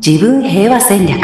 自分平和戦略。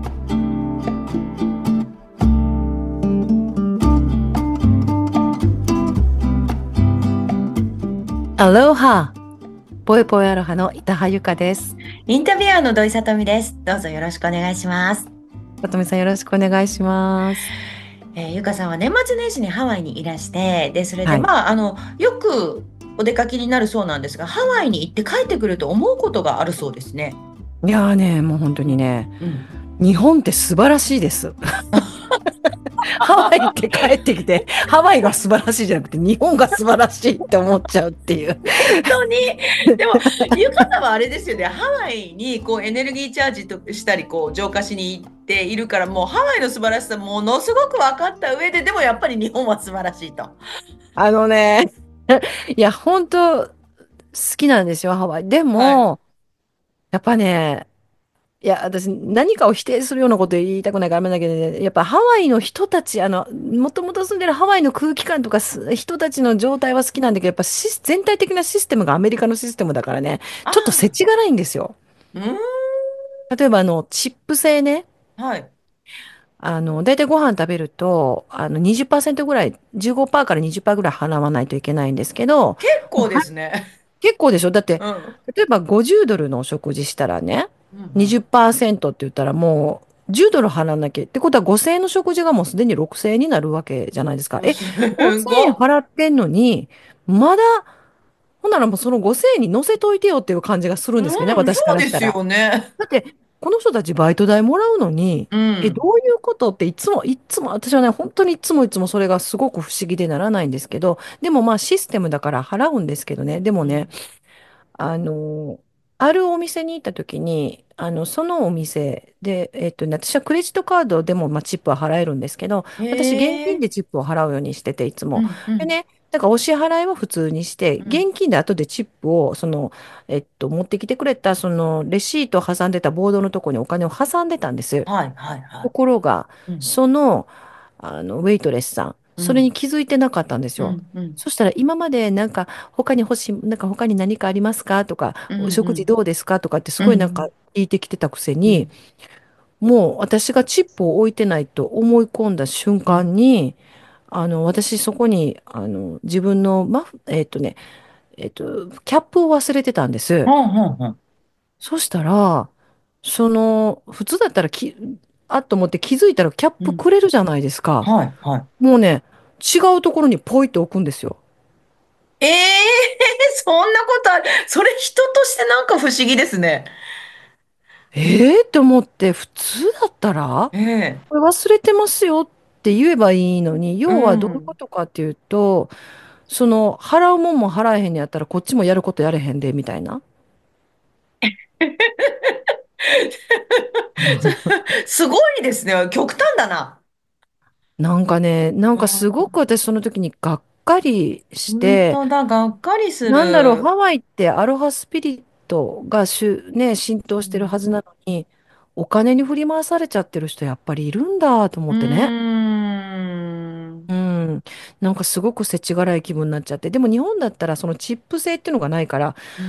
アロハ、ぽいぽいアロハの板羽由香です。 インタビュアーの土井さとみです。どうぞよろしくお願いします。 さとみさんよろしくお願いします。 ゆかさんは年末年始にハワイにいらして、で、それではい。 よくお出かけになるそうなんですが、ハワイに行って帰ってくると思うことがあるそうですね。 いやーね、もう本当にね、 うん。 日本って素晴らしいです。ハワイ行って帰ってきて、ハワイが素晴らしいじゃなくて、日本が素晴らしいって思っちゃうっていう。 本当に。でも、ゆかさんはあれですよね。ハワイにこうエネルギーチャージとしたり、こう浄化しに行っているから、もうハワイの素晴らしさものすごく分かった上で、でもやっぱり日本は素晴らしいと。 あのね、いや、本当好きなんですよ、ハワイ。ではい。 も、やっぱね、いや、私、何かを否定するようなこと言いたくないからダメだけどね、やっぱハワイの人たち、もともと住んでるハワイの空気感とか人たちの状態は好きなんだけど、やっぱ全体的なシステムがアメリカのシステムだからね、ちょっと世あ知辛いんですよ。 あ、うん。 例えば、チップ制ね、 はい。 大体ご飯食べると、20%ぐらい、15%から20%ぐらい払わないといけないんですけど、 結構でもうすね。 結構でしょ。だって、 うん。 例えば50ドルのお食事したらね、 うんうん。 20%って言ったらもう10ドル払わなきゃ。ってことは5000円の食事がもうすでに6000円になるわけじゃないですか。 す 5000円ごっ。 払ってんのに、まだ、ほんならもうその5000円に乗せといてよっていう感じがするんですけどね、 うん、そ私かうですらしたら。 よね。 だって、この人たちバイト代もらうのに、 うん。 どういうことっていつも、私はね、本当にいつもそれがすごく不思議でならないんですけど、でもまあシステムだから払うんですけどね、でもね、 うん。 あの、あるお店に行った時に、そのお店で、私はクレジットカードでも、まあ、チップは払えるんですけど、 へ私、現金え。 でチップを払うようにしてて、いつも。 うんうん。 でね、だからお支払いは普通にして、 うん。 現金で後でチップを、持ってきてくれた、レシートを挟んでたボードのところにお金を挟んでたんです。 はいはいはところが、 い。うん。 その、ウェイトレスさん、それにうん。 気づいてなかったんですうよ。 んうん。 そしたら今までなんかなんか他に何かありますかとか、 うんお食うん。 事どうですかとかってすごいなんかうん聞いてきてたくせに、 うん。 もう私がチップを置いてないと思い込んだ瞬うん。 間に、私そこに、自分のキャップを忘れてたんです。 ほんほんほん。 そしたら、普通だったらあっと思って気づいたらキャッうん。 プくれるじゃないですか。 はいはい。 もうね、違うところにポイって置くんですよ。 ええそんなことある。それ人としてなんか不思議ですね。 って思って、普通だったら、 ええ。 これ忘れてますよって言えばいいのに、 う要はどういうこん。 とかっていうと、払うもんも払えへんにやったら、こっちもやることやれへんで、みたいな。 すごいですね。極端だな。 なんかね、なんうかすごくん。 私その時にがっかりして、 本当だ。がっかりすなんだろう、 る。 ハワイってアロハスピリットがね、浸透してるはずなのに、お金に振り回されちゃってる人やっぱりいるんだと思うーってね。 ん。 うん。なんかすごく世知辛い気分になっちゃって。でも日本だったらそのチップ制っていうのがないから、 うん。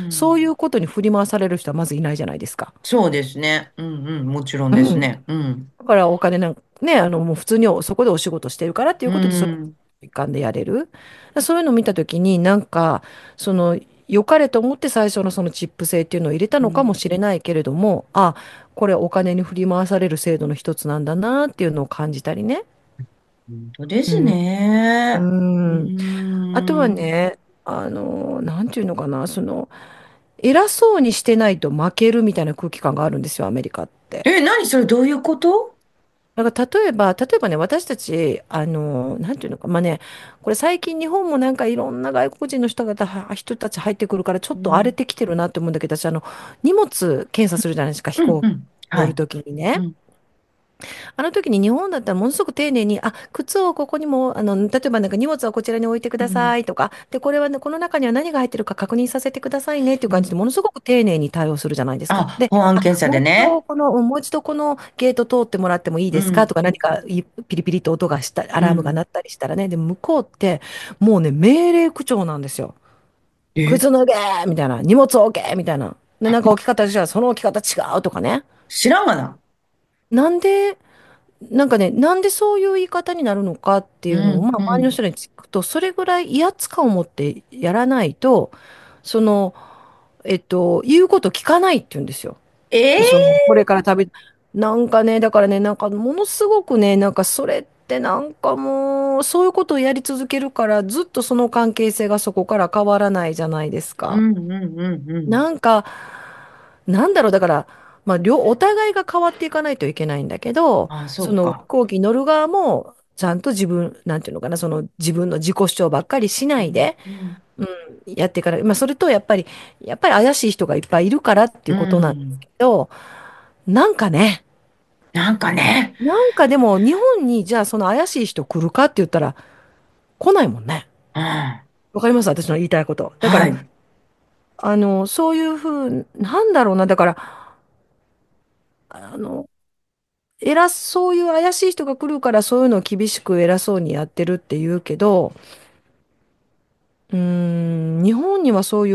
そういうことに振り回される人はまずいないじゃないですか。 そうですね。うんうん。もちろんうん。 ですね。うん。 だからお金なんかね、もう普通にそこでお仕事してるからっていううことで、それん。 一環でやれる。そういうのを見たときに、なんか、良かれと思って最初のそのチップ制っていうのを入れたのかもうん。 しれないけれども、あ、これお金に振り回される制度の一つなんだなっていうのを感じたりね。 本当ですうん。うね。うん。あとはん。 ね、なんていうのかな、偉そうにしてないと負けるみたいな空気感があるんですよ、アメリカって。 え、何それどういうこと？ だから例えばね、私たち、なんていうのか、まあね、これ最近日本もなんかいろんな外国人の人たち入ってくるから、ちょっと荒れうん。 てきてるなって思うんだけど、私、荷物検査するじゃないですか、飛行機うんうん。はい。 乗るときにね。 うん。 あの時に日本だったらものすごく丁寧に、靴をここにも、例えばなんか荷物はこちらに置いてくだうん。 さいとか、で、これはね、この中には何が入ってるか確認させてくださいねっていううん。 感じでものすごく丁寧に対応するじゃないですか。 あ、 で、 保安検査でね。 もう一度このゲート通ってもらってもいいですかうん。 とか何かピリピリと音がアうん。 ラームが鳴ったりしたらね、で、向こうってもうね、命令口調なんですよ。 え、 靴脱げーみたいな、荷物置けみたいな。で、なんか置き方したらその置き方違うとかね。 知らんがな。 なんで、なんかね、なんでそういう言い方になるのかっていうのを、 うん、 まあ、 うん。 周りの人に聞くと、それぐらい威圧感を持ってやらないと、その、言うこと聞かないって言うんですよ。 えこえれからなんかね、だからね、なんかものすごくね、なんかそれってなんかもう、そういうことをやり続けるから、ずっとその関係性がそこから変わらないじゃないですか。 うん、うん、うん、うん。 なんか、なんだろう、だから、まあ、お互いが変わっていかないといけないんだけど、 あ、そその飛うか。 行機に乗る側も、ちゃんとなんていうのかな、その自分の自己主張ばっかりしなうん、 いで、 うん。 うん、やっていかない。まあ、それとやっぱり怪しい人がいっぱいいるからっていううことなんですん。 けど、なんかね、 なんかね。 なんかでも日本にじゃあその怪しい人来るかって言ったら来ないもんね。 うん。 わかります私の言いたいこと。だから、 はい。 そういうふう、なんだろうな。だから、あの、そういう怪しい人が来るからそういうのを厳しく偉そうにやってるって言うけど、日本にはそういう、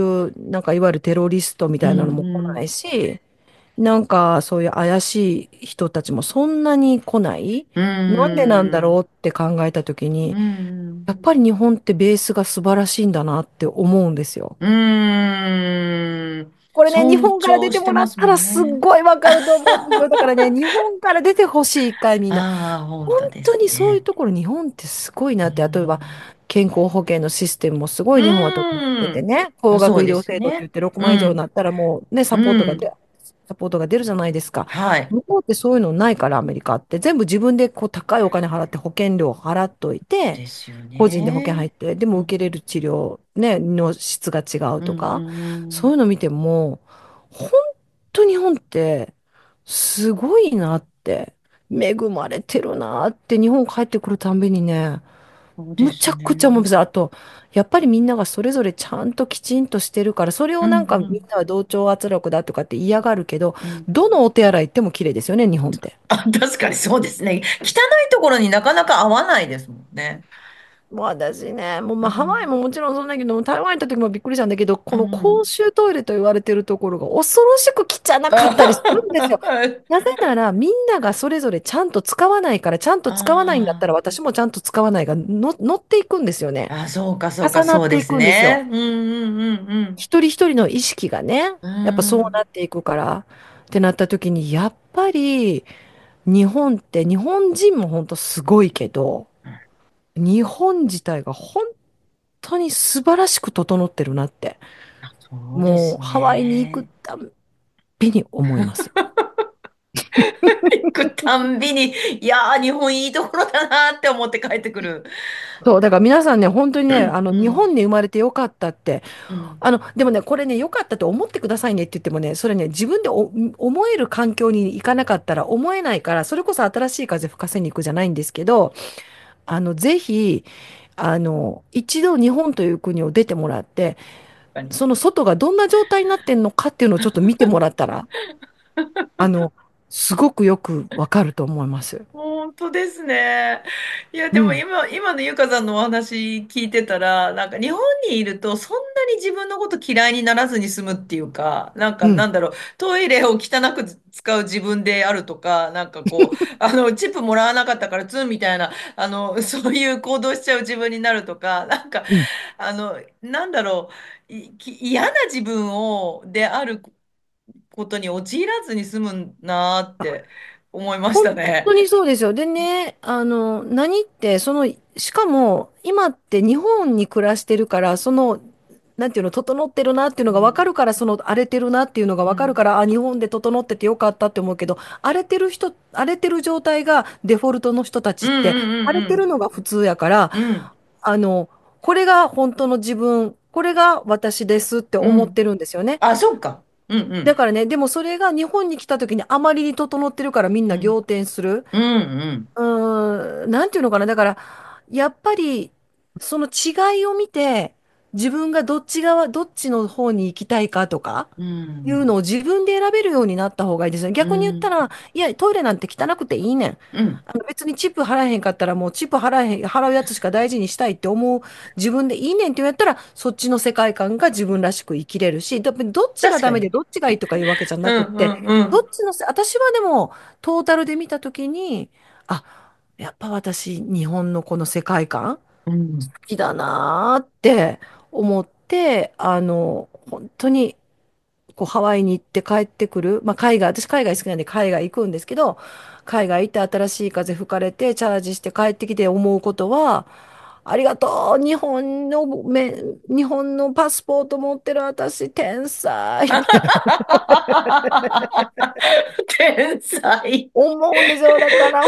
なんかいわゆるテロリストみうん、 たいなのも来ないうん。 し、なんかそういう怪しい人たちもそんなに来ない。 うなんでなんだん。 ろうって考えたときうに、 ん。 やっぱり日本ってベースが素晴らしいんだなって思うんですよ。 うーん。 これね、日尊本から出重てもらっしてますもたらすっんね。 ごいわかると思うんですよ。だからね、日本から出てほしい、一回みんな。 ああ、 本本当で当にそういうすね。 ところ、日本ってすごいうなって、例えば、 ん。 健康保険のシステムもすごうい日本は整っててん。 ね、高そうで額医療制度って言すね。 って6万以上になうん。 ったらもうね、 うん。 サポートが出るじゃないですか。 はい。 向こうってそういうのないから、アメリカって。全部自分でこう高いお金払って保険料を払っといて、 ですよ個人で保険入ね。 って、でも受けれうん。 る治療、ね、の質が違ううん。うとか、そういん。 うの見ても、本当日本ってすごいなって、恵まれてるなって日本帰ってくるたんびにね、 そうですむちゃくちゃ思いまね。 す。あと、やっぱりみんながそれぞれちゃんときちんとしてるから、それうをなんかみんん。 なは同調圧力だとかって嫌がるけど、 うん。うん。 どのお手洗い行っても綺麗ですよね、日本って。 あ、確かにそうですね。汚いところになかなか合わないですもんね。 もう私ね、もうまあハワイうん。 ももちろんそうだけど、台湾行った時もびっくりしたんだけど、 うこの公ん。 衆トイレと言われてるところが恐ろしく汚かったりするんですよ。なぜなら、みんながそれぞれちゃんと使わないから、ちゃんと使わないんだったらあ私もちゃんと使わないが乗っていくんですよね。 あ、そうか、そうか、 重なっていそうですくんですよ。 ね。うんうんうんうん。 一人一人の意識がね、 うやっぱそうなん。 っていくからってなった時に、やっぱり日本って日本人も本当すごいけど、日本自体が本当に素晴らしく整ってるなって、 そうですもうハワイに行くね。 たんびに思います。 行くたんびに、いやー、日本いいところだなーって思って帰ってくる。 そう、だから皆さんね、本当にね、日うん。 本に生まれてよかったって、 うん。 でもね、これね、よかったと思ってくださいねって言ってもね、それね、自分で思える環境に行かなかったら思えないから、それこそ新しい風吹かせに行くじゃないんですけど、ぜひ、一度日本という国を出てもらって、 確かに。 その外がどんな状態になってんのかっていうのをちょっと見てもらったら、あの、すごくよくわかると思います。 本当ですね。いや、でもうん、 今のゆかさんのお話聞いてたら、なんか日本にいるとそんなに自分のこと嫌いにならずに済むっていうか、なんかうん、 なんだろう、トイレを汚く使う自分であるとか、なんかこう、チップもらわなかったからツンみたいな、そういう行動しちゃう自分になるとか、なんか、 うん。 なんだろう、嫌な自分であることに陥らずに済むなーって思いまし本たね。 当にそうですよ。でね、何って、しかも、今って日本に暮らしてるから、なんていうの、整ってるなっていうのが分かうん。 るから、荒れてるなっていうのがうん。 分かるから、あ、日本で整っててよかったって思うけど、荒れてる状態がデフォルトの人たうんちって、荒れてるうんのが普通やから、 うんうん。 あの、これが本当の自分、これが私ですってうん。うん。 思ってるんですよね。 あ、そうか。うんうん。 だからね、でもそれが日本に来た時にあまりに整ってるからみんうん。 な仰天する。 うんうん。 なんていうのかな。だから、やっぱり、その違いを見て、 自分がどっちの方に行きたいかとか、 ういうん。 のを自分で選べるようになった方がいいですね。 う逆に言ったん。 ら、いや、トイレなんて汚くていいねん。 うん。 別にチップ払えへんかったらもうチップ払うやつしか大事にしたいって思う自分でいいねんって言うんやったら、そっちの世界観が自分らしく生きれるし、どっちが確かに。 ダメでどっちがいいとかいうわけじゃうんなくって、 うんうん。 私はでもトータルで見たときに、あ、やっぱ私、日本のこの世界観、 うん。 好きだなーって思って、本当にこうハワイに行って帰ってくる、まあ、私海外好きなんで海外行くんですけど、海外行って新しい風吹かれてチャージして帰ってきて思うことは、ありがとう、日本のパスポート持ってる私、天才って天才。 思うんですよ。だから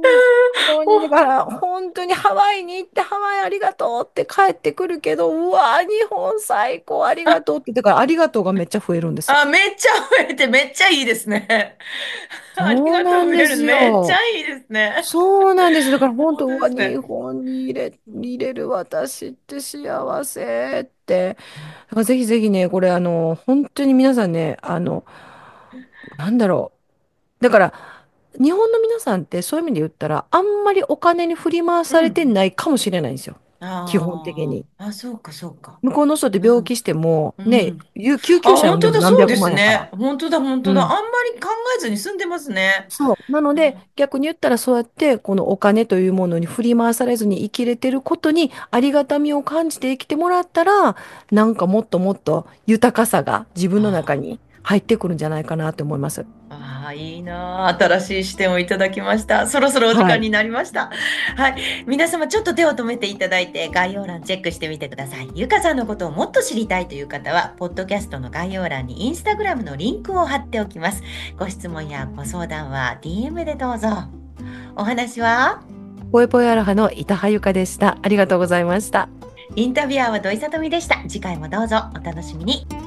本当にハワイに行ってハワイありがとうって帰ってくるけど、うわ、日本最高ありがとうって、だからありがとうがめっちゃ増えるんですよ。 あ、めっちゃ増えてめっちゃいいですね。ありそうがとう増えるのなんですめっちゃよ。 いいですね。 そうなんです。だから本本当は日当ですね。 本に入れる私って幸せって。だからぜひぜひね、これ本当に皆さんね、なんだろう。だから、日本の皆さんってそういう意味で言ったら、あんまりお金に振り回されてうん。 ないかもしれないんですよ。基本的に。 ああ、あ、そうか、そうか。 向こうの人ってうん。 病気しても、ね、 うん。あ、 救急車呼本当だ、そうでんでも何百万やから。 すね。本当だ、本当だ。あんうん。 まり考えずに済んでますね。 そう。なので、逆に言ったらそうやって、このお金というものに振り回されずに生きれてることにありがたみを感じて生きてもらったら、なんかもっともっと豊かさが自分の中あに入ってくるんじゃないかなと思います。 ああ、いいなあ。新しい視点をいただきました。そろそろお時はい。 間になりました。はい。皆様ちょっと手を止めていただいて概要欄チェックしてみてください。ゆかさんのことをもっと知りたいという方は、ポッドキャストの概要欄にインスタグラムのリンクを貼っておきます。ご質問やご相談は DM でどうぞ。お話はぽよぽよアロハの板羽ゆかでした。ありがとうございました。 インタビュアーは土井さとみでした。次回もどうぞお楽しみに。